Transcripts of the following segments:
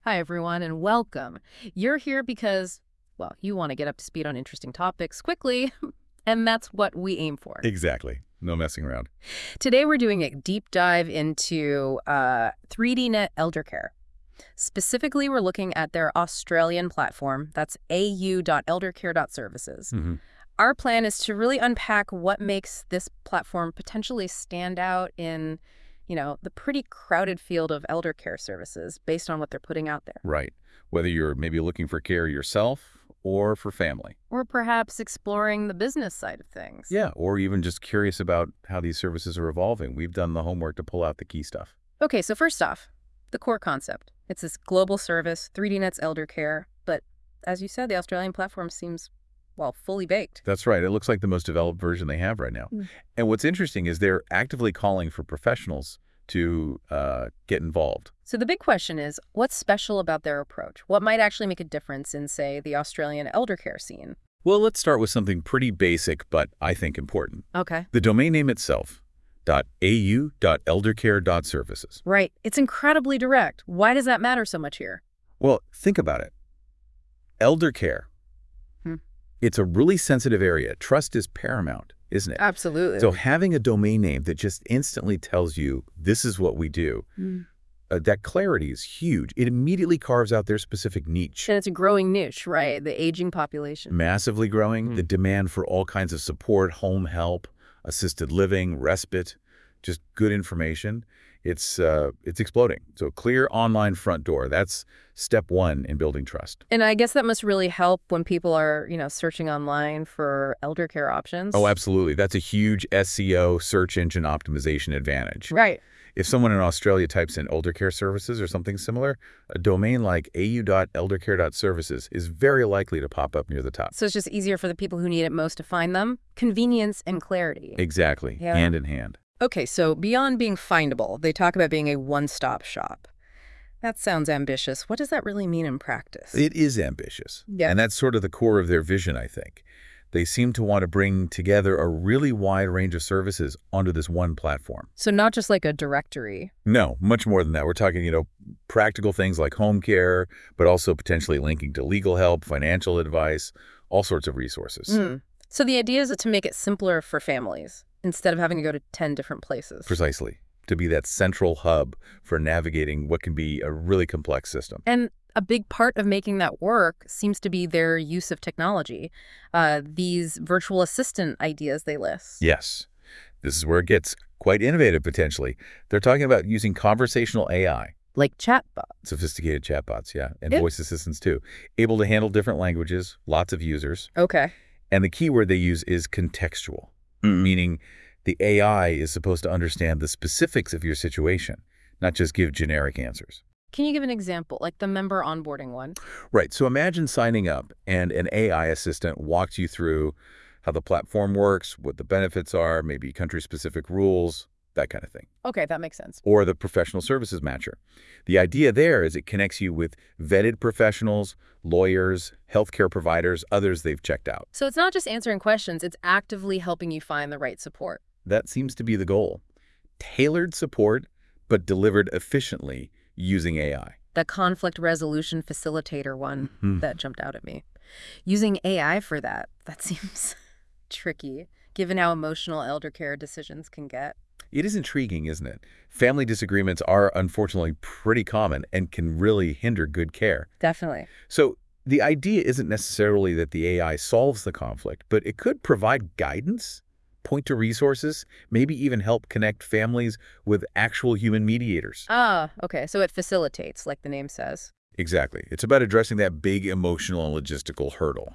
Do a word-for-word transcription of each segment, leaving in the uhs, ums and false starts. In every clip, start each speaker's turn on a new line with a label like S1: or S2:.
S1: Hi, everyone, and welcome. You're here because, well, you want to get up to speed on interesting topics quickly, and that's what we aim for.
S2: Exactly. No messing around.
S1: Today, we're doing a deep dive into uh, three D Net Eldercare. Specifically, we're looking at their Australian platform. That's a u dot eldercare dot services.
S2: hmm
S1: Our plan is to really unpack what makes this platform potentially stand out in, you know, the pretty crowded field of elder care services based on what they're putting out there.
S2: Right. Whether you're maybe looking for care yourself or for family.
S1: Or perhaps exploring the business side of things.
S2: Yeah. Or even just curious about how these services are evolving. We've done the homework to pull out the key stuff.
S1: Okay, so first off, the core concept. It's this global service, three D Net's elder care, but as you said, the Australian platform seems, well, fully baked.
S2: That's right. It looks like the most developed version they have right now.
S1: Mm.
S2: And what's interesting is they're actively calling for professionals to uh, get involved.
S1: So the big question is, what's special about their approach? What might actually make a difference in, say, the Australian elder care scene?
S2: Well, let's start with something pretty basic, but I think important.
S1: Okay.
S2: The domain name itself, .au dot eldercare dot services.
S1: Right. It's incredibly direct. Why does that matter so much here?
S2: Well, think about it. Elder care.
S1: Hmm.
S2: It's a really sensitive area. Trust is paramount, isn't it?
S1: Absolutely.
S2: So having a domain name that just instantly tells you this is what we do,
S1: Mm.
S2: uh, that clarity is huge. It immediately carves out their specific niche.
S1: And it's a growing niche, right? The aging population.
S2: Massively growing,
S1: Mhm.
S2: the demand for all kinds of support, home help, assisted living, respite, just good information. It's uh, it's exploding. So clear online front door. That's step one in building trust.
S1: And I guess that must really help when people are, you know, searching online for elder care options.
S2: Oh, absolutely. That's a huge S E O, search engine optimization advantage.
S1: Right.
S2: If someone in Australia types in elder care services or something similar, a domain like a u dot eldercare dot services is very likely to pop up near the top.
S1: So it's just easier for the people who need it most to find them. Convenience and clarity.
S2: Exactly.
S1: Yeah.
S2: Hand in hand.
S1: Okay, so beyond being findable, they talk about being a one-stop shop. That sounds ambitious. What does that really mean in practice?
S2: It is ambitious.
S1: Yeah.
S2: And that's sort of the core of their vision, I think. They seem to want to bring together a really wide range of services onto this one platform.
S1: So not just like a directory.
S2: No, much more than that. We're talking, you know, practical things like home care, but also potentially linking to legal help, financial advice, all sorts of resources.
S1: Mm. So the idea is to make it simpler for families instead of having to go to ten different places.
S2: Precisely. To be that central hub for navigating what can be a really complex system.
S1: And a big part of making that work seems to be their use of technology, uh, these virtual assistant ideas they list.
S2: Yes. This is where it gets quite innovative, potentially. They're talking about using conversational A I.
S1: Like chatbot.
S2: Sophisticated chatbots, yeah, and
S1: Yep.
S2: voice assistants too. Able to handle different languages, lots of users.
S1: Okay.
S2: And the key word they use is contextual, meaning the A I is supposed to understand the specifics of your situation, not just give generic answers.
S1: Can you give an example, like the member onboarding one?
S2: Right, so imagine signing up and an A I assistant walks you through how the platform works, what the benefits are, maybe country-specific rules, that kind of thing.
S1: Okay, that makes sense.
S2: Or the professional services matcher. The idea there is it connects you with vetted professionals, lawyers, healthcare providers, others they've checked out.
S1: So it's not just answering questions, it's actively helping you find the right support.
S2: That seems to be the goal. Tailored support, but delivered efficiently using A I.
S1: The conflict resolution facilitator one
S2: Hmm.
S1: that jumped out at me. Using A I for that, that seems tricky, given how emotional elder care decisions can get.
S2: It is intriguing, isn't it? Family disagreements are unfortunately pretty common and can really hinder good care.
S1: Definitely.
S2: So the idea isn't necessarily that the A I solves the conflict, but it could provide guidance, point to resources, maybe even help connect families with actual human mediators.
S1: Ah, okay, so it facilitates, like the name says.
S2: Exactly. It's about addressing that big emotional and logistical hurdle.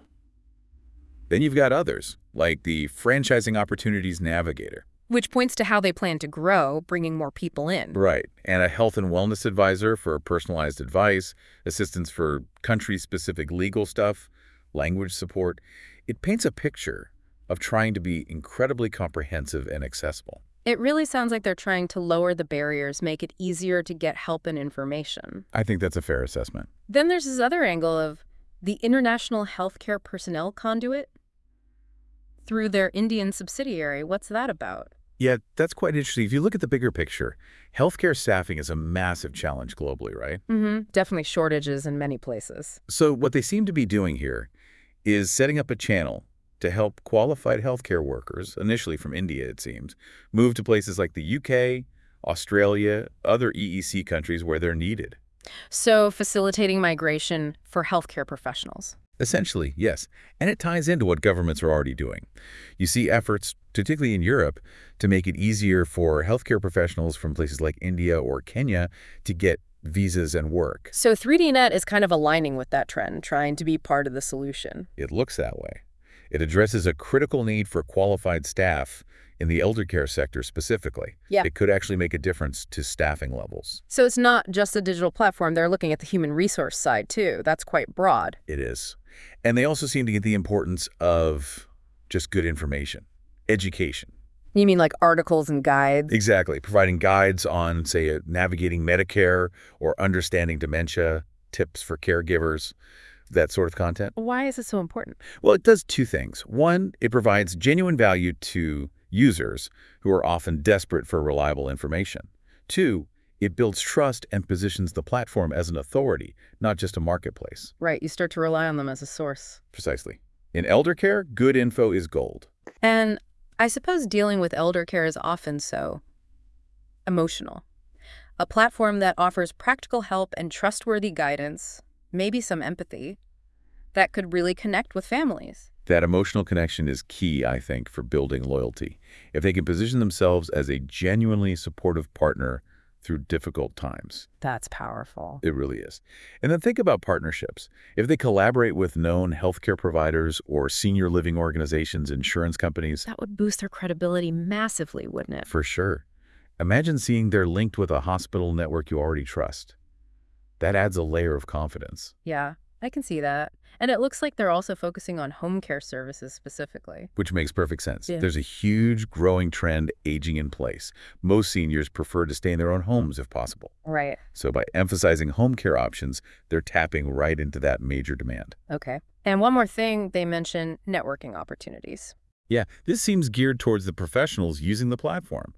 S2: Then you've got others, like the Franchising Opportunities Navigator.
S1: Which points to how they plan to grow, bringing more people in.
S2: Right. And a health and wellness advisor for personalized advice, assistance for country-specific legal stuff, language support. It paints a picture of trying to be incredibly comprehensive and accessible.
S1: It really sounds like they're trying to lower the barriers, make it easier to get help and information.
S2: I think that's a fair assessment.
S1: Then there's this other angle of the International Healthcare Personnel Conduit through their Indian subsidiary. What's that about?
S2: Yeah, that's quite interesting. If you look at the bigger picture, healthcare staffing is a massive challenge globally, right?
S1: Mm-hmm. Definitely shortages in many places.
S2: So what they seem to be doing here is setting up a channel to help qualified healthcare workers, initially from India, it seems, move to places like the U K, Australia, other E E C countries where they're needed.
S1: So facilitating migration for healthcare professionals.
S2: Essentially, yes. And it ties into what governments are already doing. You see efforts, particularly in Europe, to make it easier for healthcare professionals from places like India or Kenya to get visas and work.
S1: So three D Net is kind of aligning with that trend, trying to be part of the solution.
S2: It looks that way. It addresses a critical need for qualified staff in the elder care sector specifically.
S1: Yeah.
S2: It could actually make a difference to staffing levels.
S1: So it's not just a digital platform. They're looking at the human resource side, too. That's quite broad.
S2: It is. And they also seem to get the importance of just good information, education.
S1: You mean like articles and guides?
S2: Exactly. Providing guides on, say, uh, navigating Medicare or understanding dementia, tips for caregivers, that sort of content.
S1: Why is it so important?
S2: Well, it does two things. One, it provides genuine value to users who are often desperate for reliable information. Two, it builds trust and positions the platform as an authority, not just a marketplace.
S1: Right, you start to rely on them as a source.
S2: Precisely. In elder care, good info is gold.
S1: And I suppose dealing with elder care is often so emotional. A platform that offers practical help and trustworthy guidance, maybe some empathy, that could really connect with families.
S2: That emotional connection is key, I think, for building loyalty. If they can position themselves as a genuinely supportive partner through difficult times.
S1: That's powerful.
S2: It really is. And then think about partnerships. If they collaborate with known healthcare providers or senior living organizations, insurance companies.
S1: That would boost their credibility massively, wouldn't it?
S2: For sure. Imagine seeing they're linked with a hospital network you already trust. That adds a layer of confidence.
S1: Yeah, I can see that. And it looks like they're also focusing on home care services specifically.
S2: Which makes perfect sense.
S1: Yeah.
S2: There's a huge growing trend aging in place. Most seniors prefer to stay in their own homes if possible.
S1: Right.
S2: So by emphasizing home care options, they're tapping right into that major demand.
S1: Okay. And one more thing, they mention networking opportunities.
S2: Yeah, this seems geared towards the professionals using the platform.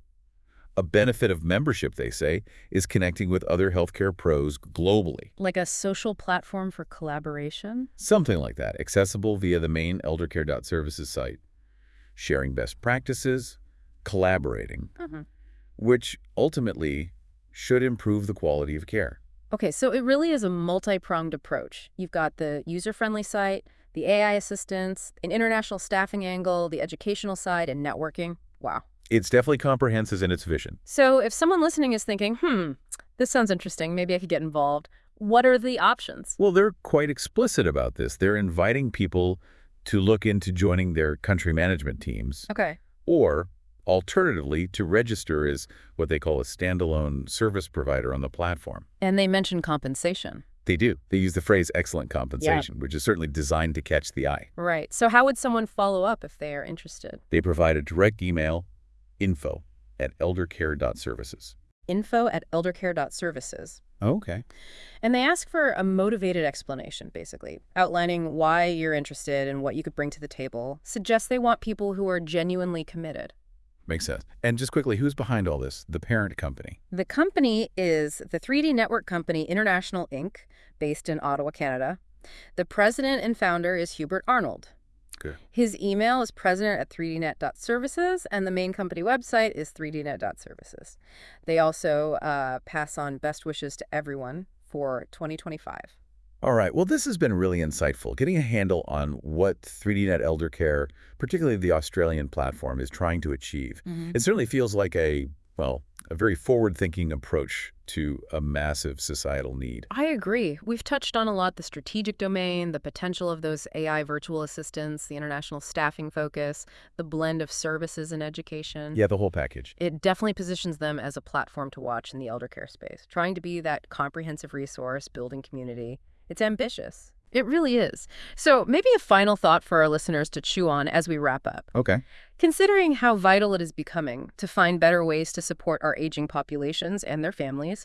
S2: A benefit of membership, they say, is connecting with other healthcare pros globally.
S1: Like a social platform for collaboration?
S2: Something like that, accessible via the main eldercare dot services site. Sharing best practices, collaborating,
S1: Mm-hmm.
S2: which ultimately should improve the quality of care.
S1: Okay, so it really is a multi-pronged approach. You've got the user-friendly site, the A I assistance, an international staffing angle, the educational side, and networking. Wow.
S2: It's definitely comprehensive in its vision.
S1: So if someone listening is thinking, hmm, this sounds interesting, maybe I could get involved, what are the options?
S2: Well, they're quite explicit about this. They're inviting people to look into joining their country management teams,
S1: Okay.
S2: or alternatively, to register as what they call a standalone service provider on the platform.
S1: And they mention compensation.
S2: They do. They use the phrase excellent compensation, which is certainly designed to catch the eye.
S1: Right. So how would someone follow up if they are interested?
S2: They provide a direct email, info at eldercare dot services.
S1: Info at eldercare dot services.
S2: Okay.
S1: And they ask for a motivated explanation, basically, outlining why you're interested and what you could bring to the table. Suggests they want people who are genuinely committed.
S2: Makes sense. And just quickly, who's behind all this? The parent company.
S1: The company is the three D Network Company International, Incorporated, based in Ottawa, Canada. The president and founder is Hubert Arnold.
S2: Good.
S1: His email is president at three d net dot services, and the main company website is three d net dot services. They also uh, pass on best wishes to everyone for twenty twenty-five.
S2: All right. Well, this has been really insightful. Getting a handle on what three D Net Elder Care, particularly the Australian platform, is trying to achieve.
S1: Mm-hmm.
S2: It certainly feels like a, well, a very forward-thinking approach to a massive societal need.
S1: I agree. We've touched on a lot the strategic domain, the potential of those A I virtual assistants, the international staffing focus, the blend of services and education.
S2: Yeah, the whole package.
S1: It definitely positions them as a platform to watch in the elder care space, trying to be that comprehensive resource, building community. It's ambitious. It really is. So maybe a final thought for our listeners to chew on as we wrap up.
S2: Okay.
S1: Considering how vital it is becoming to find better ways to support our aging populations and their families,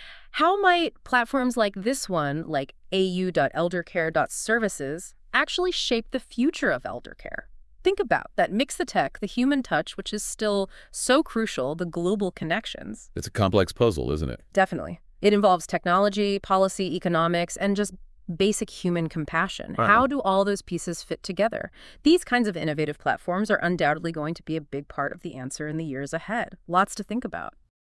S1: how might platforms like this one, like a u dot eldercare dot services, actually shape the future of elder care? Think about that mix the tech, the human touch, which is still so crucial, the global connections.
S2: It's a complex puzzle, isn't it?
S1: Definitely. It involves technology, policy, economics, and just basic human compassion.
S2: Wow.
S1: How do all those pieces fit together? These kinds of innovative platforms are undoubtedly going to be a big part of the answer in the years ahead. Lots to think about.